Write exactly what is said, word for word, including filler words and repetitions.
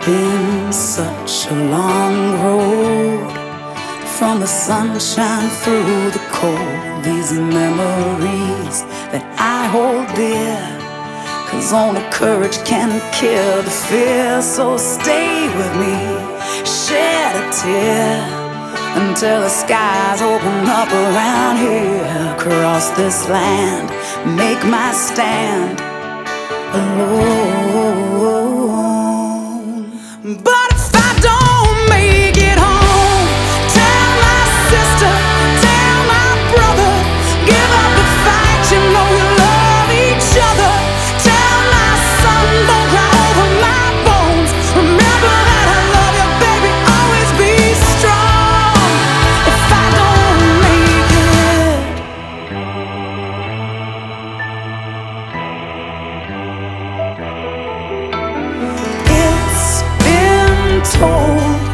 been such a long road, from the sunshine through the cold. These are memories that I hold dear, 'cause only courage can kill the fear. So stay with me, shed a tear, until the skies open up around here. Across this land, make my stand alone. But if I don't make it home, tell my sister, tell my brother, give up the fight, you know you love each other. Tell my son, don't cry over my bones, remember that I love you, baby, always be strong. If I don't make it, it's been told